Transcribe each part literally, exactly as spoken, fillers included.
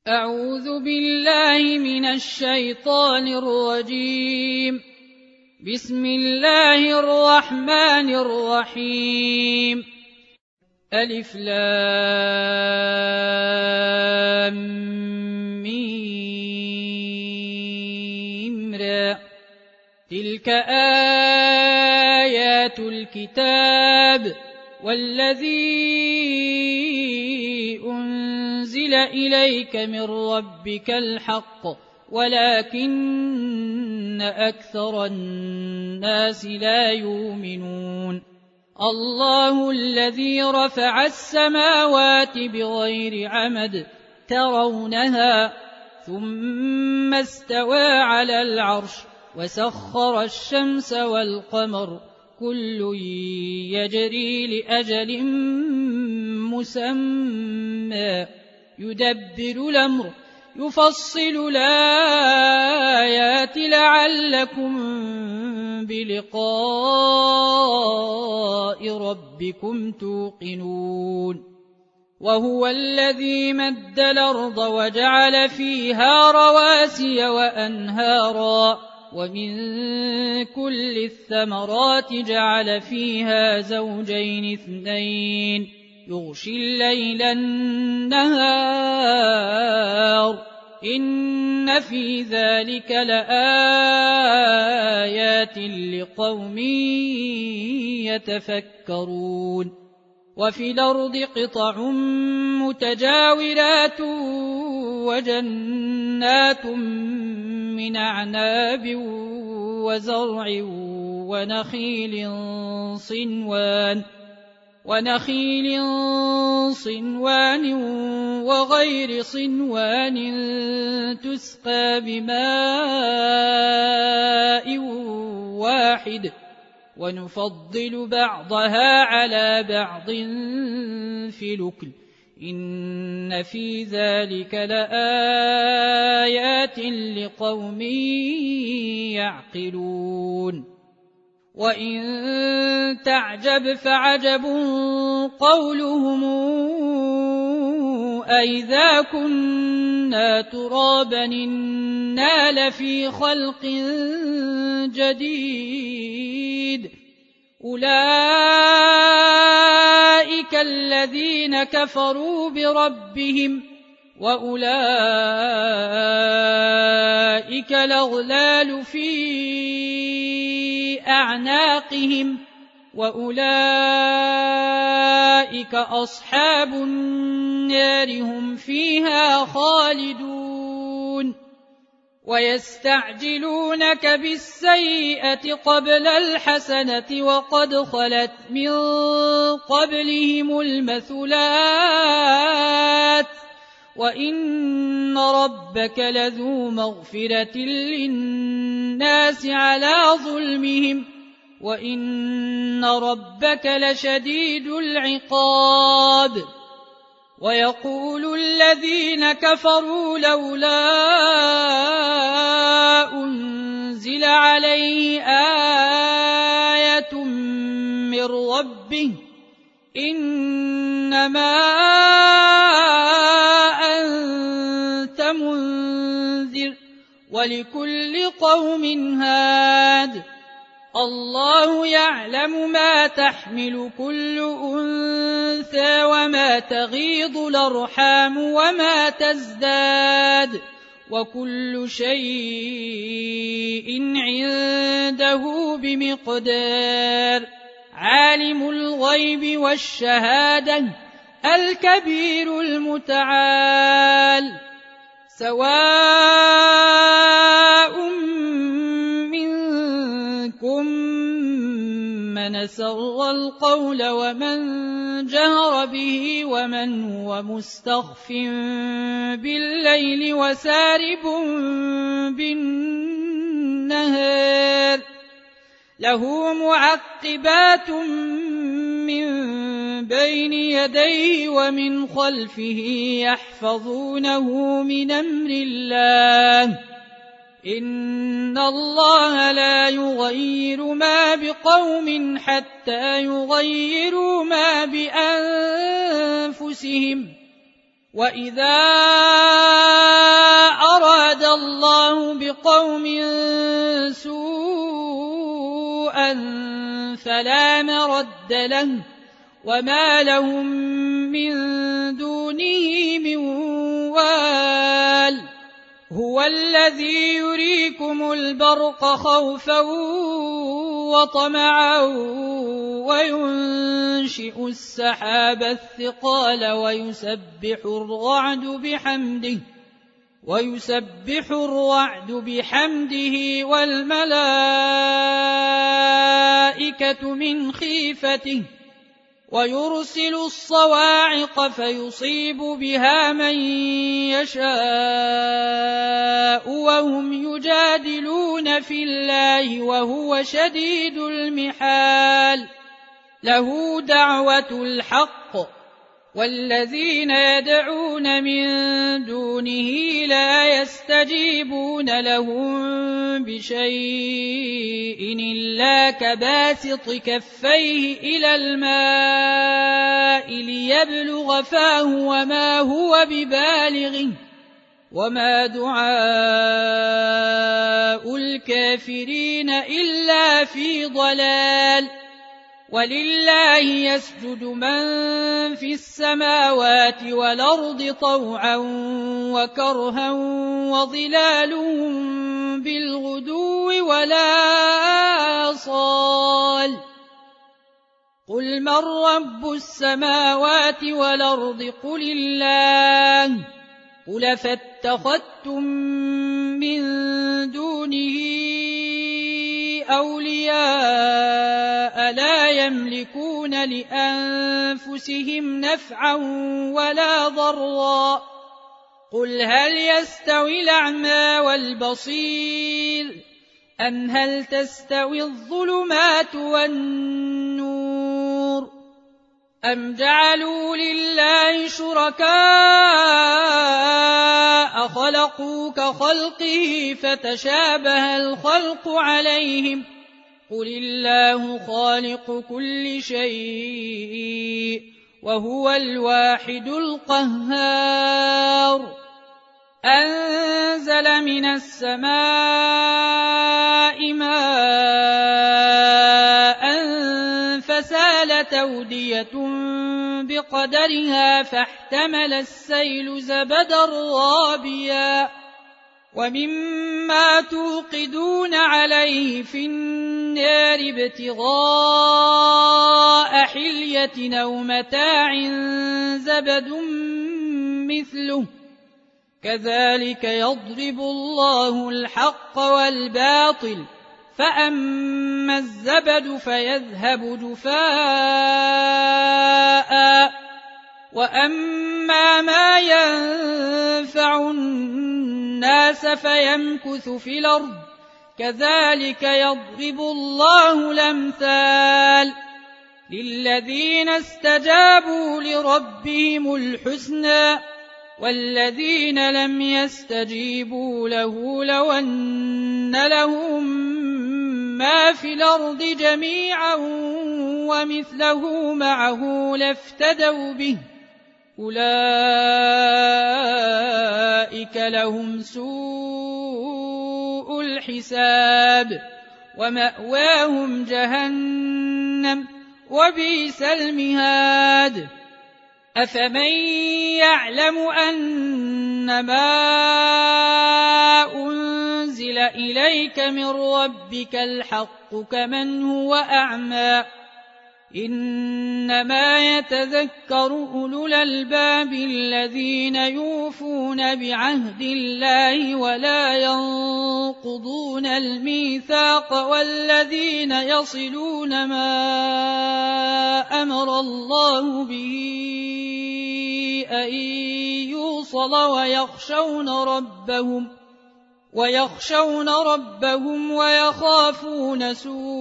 أعوذ بالله من الشيطان الرجيم. بسم الله الرحمن الرحيم. ألف لام ميم را. تلك آيات الكتاب والذي أنزل إليك من ربك الحق ولكن أكثر الناس لا يؤمنون. الله الذي رفع السماوات بغير عمد ترونها ثم استوى على العرش وسخر الشمس والقمر كل يجري لأجل مسمى يدبر الأمر يفصل الآيات لعلكم بلقاء ربكم توقنون. وهو الذي مد الأرض وجعل فيها رواسي وأنهارا ومن كل الثمرات جعل فيها زوجين اثنين يغشي الليل النهار إن في ذلك لآيات لقوم يتفكرون. وفي الأرض قطع متجاورات وجنات من أعناب وزرع ونخيل صنوان ونخيل صنوان وغير صنوان تسقى بماء واحد ونفضل بعضها على بعض في الأكل إن في ذلك لآيات لقوم يعقلون. وإن تعجب فعجب قولهم أئذا كنا ترابا إنا لفي خلق جديد أولئك الذين كفروا بربهم وأولئك الأغلال في أعناقهم وأولئك أصحاب النار هم فيها خالدون. ويستعجلونك بالسيئة قبل الحسنة وقد خلت من قبلهم المثلات وإن ربك لذو مغفرة للناس على ظلمهم وإن ربك لشديد العقاب. ويقول الذين كفروا لولا أنزل عليه آية من ربه إنما أنت منذر ولكل قوم هاد الله يعلم ما تحمل كل أنثى وما تغيض الأرحام وما تزداد وكل شيء عنده بمقدار. عالم الغيب والشهادة الكبير المتعال سواء منكم من سر القول ومن جهر به ومن هو مستخف بالليل وسارب بالنهار له معقبات من بين يديه ومن خلفه يحفظونه من أمر الله إن الله لا يغير ما بقوم حتى يغيروا ما بأنفسهم وإذا فلا مرد له وما لهم من دونه من وال هو الذي يريكم البرق خوفا وطمعا وينشئ السحاب الثقال ويسبح الرعد بحمده ويسبح الرعد بحمده والملائكة من خيفته ويرسل الصواعق فيصيب بها من يشاء وهم يجادلون في الله وهو شديد المحال له دعوة الحق والذين يدعون من دونه لا يستجيبون لهم بشيء إلا كباسط كفيه إلى الماء ليبلغ فاه وما هو ببالغه وما دعاء الكافرين إلا في ضلال ولله يسجد من في السماوات والأرض طوعا وكرها وظلالهم بالغدو ولا آصال قل من رب السماوات والأرض قل الله قل فاتخذتم من دونه أولياء لا يملكون لأنفسهم نفعا ولا ضرا قل هل يستوي الأعمى والبصير أم هل تستوي الظلمات والنور أم جعلوا لله شركاء خلقوا كخلقه فتشابه الخلق عليهم قل الله خالق كل شيء وهو الواحد القهار أنزل من السماء ماء فسالت أودية بقدرها فاحتمل السيل زبدا رابيا ومما توقدون عليه في النار ابتغاء حلية أو متاع زبد مثله كذلك يضرب الله الحق والباطل فأما الزبد فيذهب جفاء وأما ما ينفع الناس فيمكث في الأرض كذلك يضرب الله الأمثال للذين استجابوا لربهم الحسنى والذين لم يستجيبوا له لو أن لهم ما في الأرض جميعا ومثله معه لافتدوا به أولئك لهم سوء الحساب ومأواهم جهنم وبئس المهاد أفمن يعلم أنما أنزل إليك من ربك الحق كمن هو أعمى إنما يتذكر أولو الألباب الذين يوفون بعهد الله ولا ينقضون الميثاق والذين يصلون ما أمر الله به أن يوصل ويخشون ربهم ويخشون ربهم ويخافون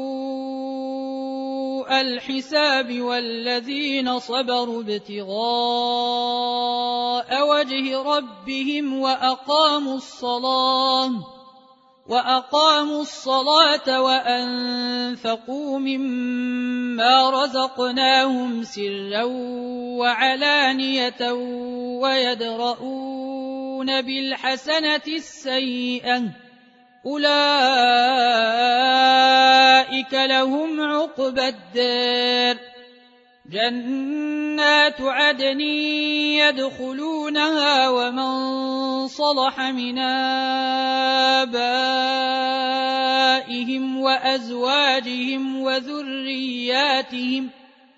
سوء الحساب والذين صبروا ابتغاء وجه ربهم وأقاموا الصلاة وأقاموا الصلاة وأنفقوا مما رزقناهم سرا وعلانية ويدرؤون بالحسنة السيئة أولئك لهم عقبى الدار جنات عدن يدخلونها ومن صلح من آبائهم وأزواجهم وذرياتهم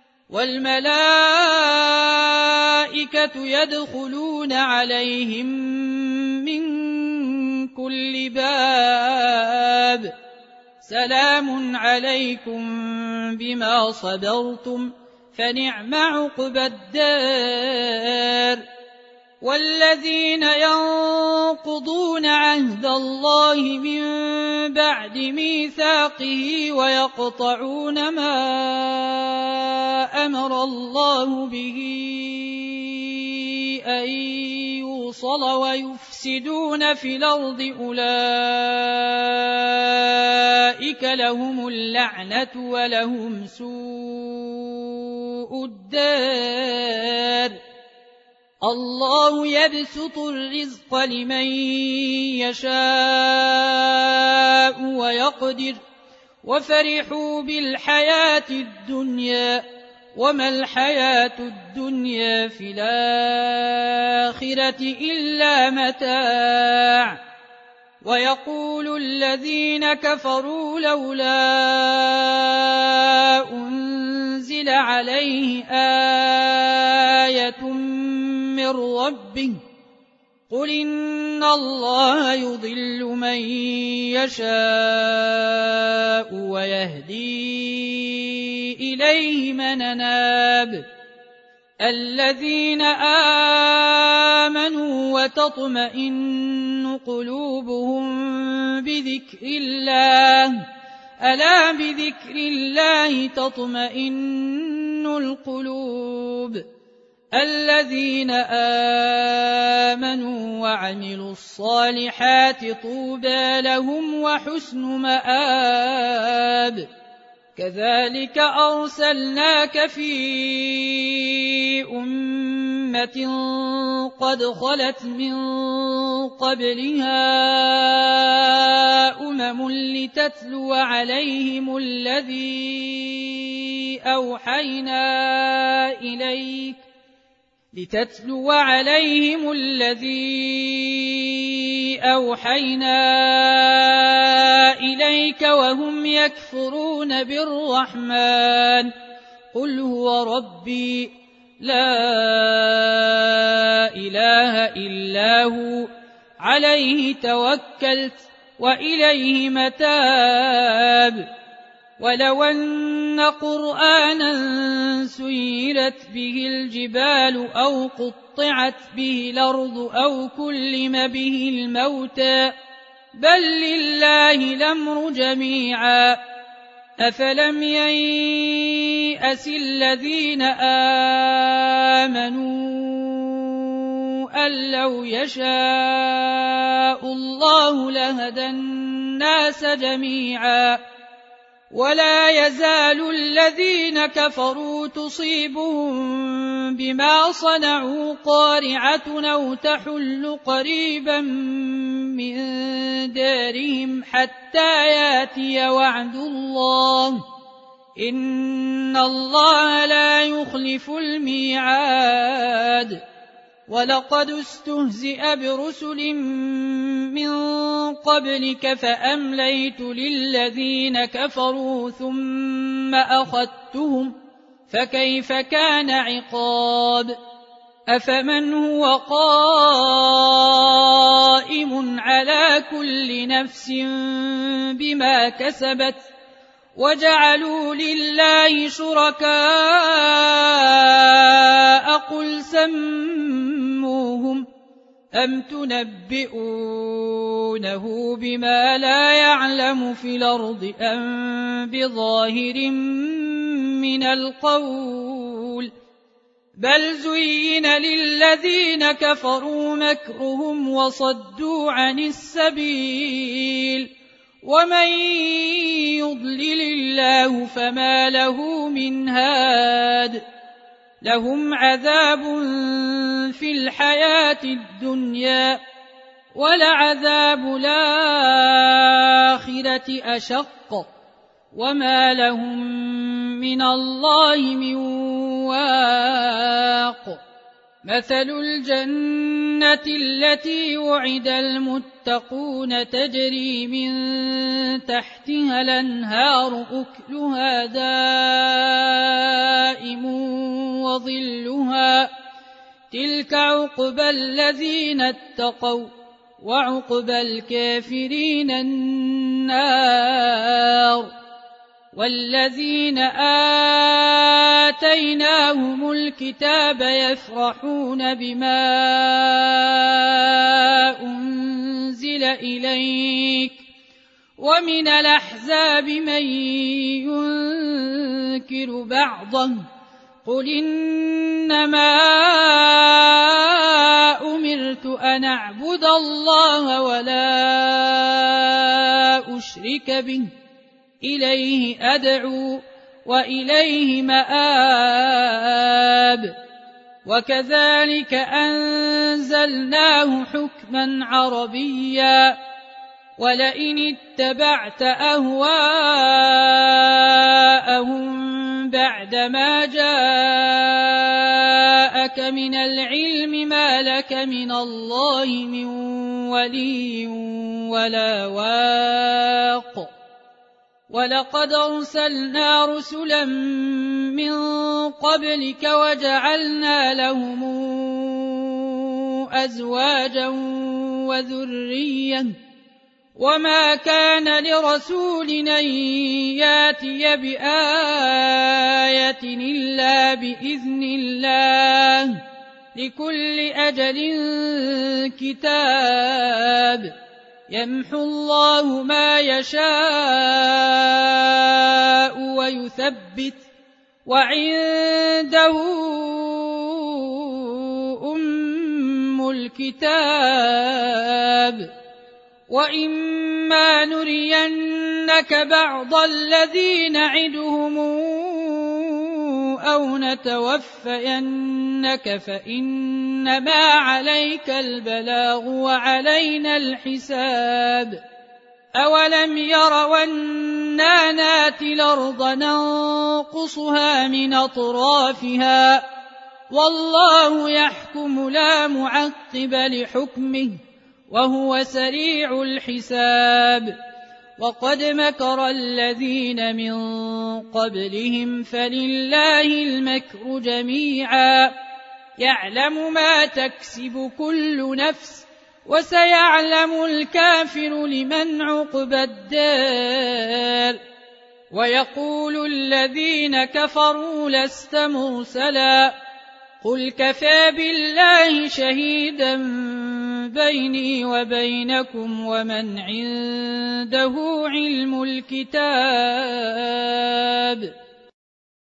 والملائكة يدخلون عليهم من كل باب سلام عليكم بما صبرتم فنعم عقبى الدار والذين ينقضون عهد الله من بعد ميثاقه ويقطعون ما أمر الله به أن يوصل ويفسدون في الأرض أولئك لهم اللعنة ولهم سوء الدار الله يبسط الرزق لمن يشاء ويقدر وفرحوا بالحياة الدنيا وما الحياة الدنيا في الآخرة إلا متاع ويقول الذين كفروا لولا أنزل عليه آية من ربه قل إن الله يضل من يشاء ويهدي إليه من أناب الذين آمنوا وتطمئن قلوبهم بذكر الله ألا بذكر الله تطمئن القلوب الذين آمنوا وعملوا الصالحات طوبى لهم وحسن مآب كذلك أرسلناك في أمة قد خلت من قبلها أمم لتتلو عليهم الذي أوحينا إليك لتتلو عليهم الذي أوحينا إليك وهم يكفرون بالرحمن قل هو ربي لا إله إلا هو عليه توكلت وإليه متاب ولو أن قرآنا سيرت به الجبال أو قطعت به الأرض أو كلم به الموتى بل لله الأمر جميعا أفلم ييأس الذين آمنوا أن لو يشاء الله لهدى الناس جميعا ولا يزال الذين كفروا تصيبهم بما صنعوا قارعة أو تحل قريبا من دارهم حتى ياتي وعد الله إن الله لا يخلف الميعاد ولقد استهزئ برسل من قبلك فأمليت للذين كفروا ثم أخذتهم فكيف كان عقاب أفمن هو قائم على كل نفس بما كسبت وجعلوا لله شركاء قل سموهم أم تنبئونه بما لا يعلم في الأرض أم بظاهر من القول بل زين للذين كفروا مكرهم وصدوا عن السبيل ومن يضلل الله فما له من هاد لهم عذاب في الحياة الدنيا ولعذاب الآخرة أشق وما لهم من الله من واق مثل الجنة التي وعد المتقون تجري من تحتها الأنهار أكلها دائم وظلها تلك عقبى الذين اتقوا وعقبى الكافرين النار والذين آتيناهم الكتاب يفرحون بما أنزل إليك ومن الأحزاب من ينكر بعضه قل إنما أمرت أن أعبد الله ولا أشرك به إليه أدعو وإليه مآب وكذلك أنزلناه حكما عربيا ولئن اتبعت أهواءهم بعدما جاءك من العلم ما لك من الله من ولي ولا واق ولقد أرسلنا رسلا من قبلك وجعلنا لهم أزواجا وذرية وما كان لرسول أن ياتي بآية إلا بإذن الله لكل أجل كتاب يمحو الله ما يشاء ويثبت وعنده أم الكتاب وإما نرينك بعض الذي نعدهم أو نتوفينك فإنما عليك البلاغ وعلينا الحساب أولم يروا أنا ناتي الأرض ننقصها من أطرافها والله يحكم لا معقب لحكمه وهو سريع الحساب وقد مكر الذين من قبلهم فلله المكر جميعا يعلم ما تكسب كل نفس وسيعلم الكافر لمن عقبى الدار ويقول الذين كفروا لست مرسلا قل كفى بالله شهيدا بيني وبينكم ومن عنده علم الكتاب